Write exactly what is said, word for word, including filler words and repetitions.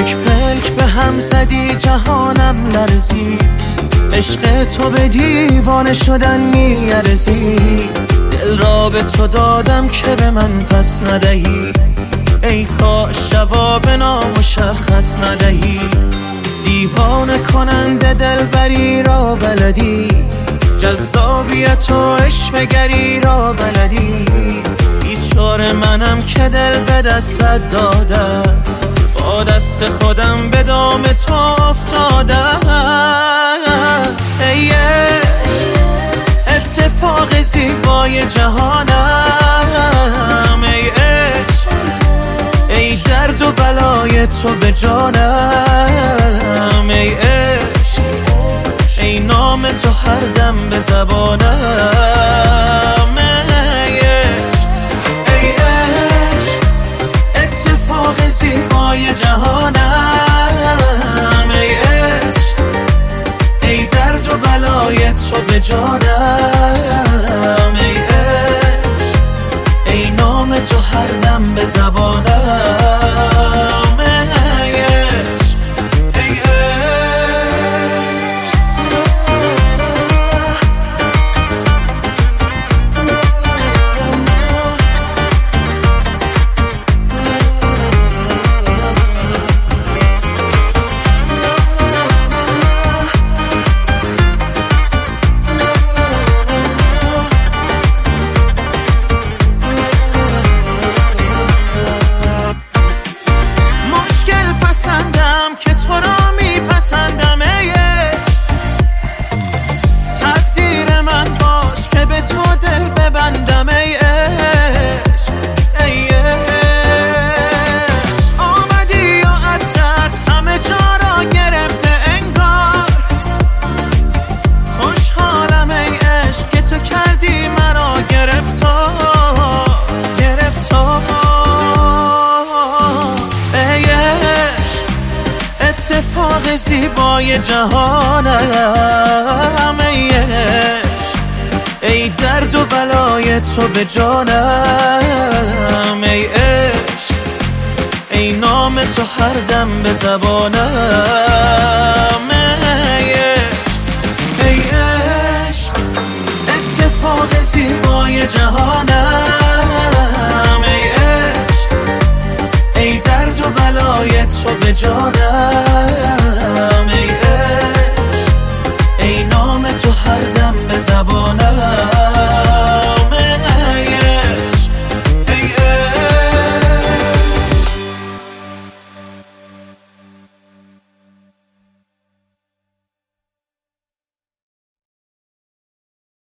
یک پلک به هم زدی جهانم لرزید، عشق تو به دیوانه شدن میارزید. دل را به تو دادم که به من پس ندهی، ای کاش جواب نامشخص ندهی. دیوانه کننده دلبری را بلدی، جذابیت و عشوه‌گری را بلدی. بیچاره منم که دل به دستت دادم، با دست خودم به دام تو افتادم. ای عشق اتفاق زیبای جهانم، ای عشق ای درد و بلای تو به جانم. ای عشق ای نام تو هر دم به زبانم. ای عشق ای عشق اتفاق زیبای جهانم، ای عشق ای درد و بلای تو به جانم. ای عشق ای نام تو هر دم به زبانم. که تو را میپسندم، ای عشق تقدیر من باش که به تو دل ببندم. ای عشق ای عشق آمدی و عطرت همه جا را گرفته انگار. خوشحالم ای عشق که تو کردی مرا گرفتار گرفتار. ای عشق اتفاق زیبای جهانم، ای عشق ای درد و بلای تو به جانم. ای عشق ای نام تو هر دم به زبانم. ای عشق ای عشق اتفاق زیبای جهانم، ای عشق ای درد و بلای تو به جانم. ای عشق ای نام تو هر دم به زبانم.